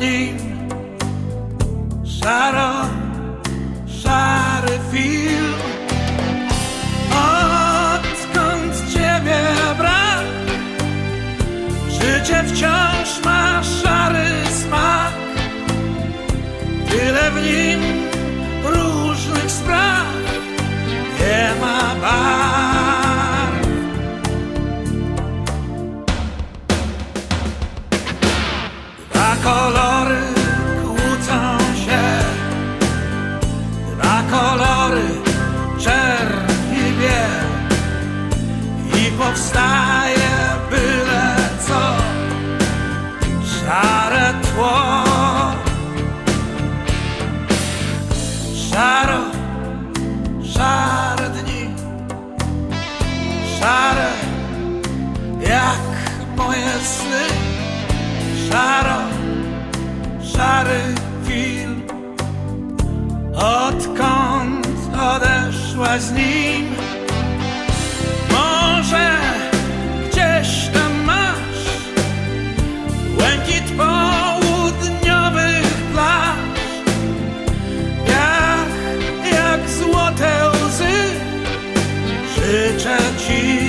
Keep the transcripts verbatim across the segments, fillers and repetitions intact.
nim szaro, szary film. Odkąd ciebie brak, życie wciąż ma szary smak. Tyle w nim różnych spraw, nie ma barw. Dwa kolory kłócą się, dwa kolory, czerń i biel, i powstaje byle co, szare tło. Szaro, szare dni, szare jak moje sny. Szaro, szary film. Odkąd odeszłaś z nim, może gdzieś tam masz błękit południowych plaż, jak złote łzy życzę ci.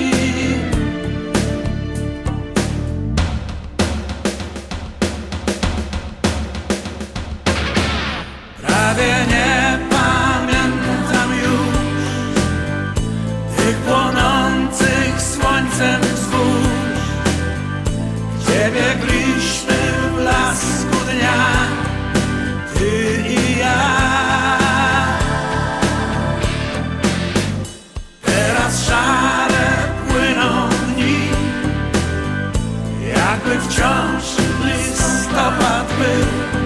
Prawie nie pamiętam już tych płonących słońcem wzgórz, gdzie biegliśmy w blasku dnia, ty i ja. Szare płyną dni, jakby wciąż listopad był.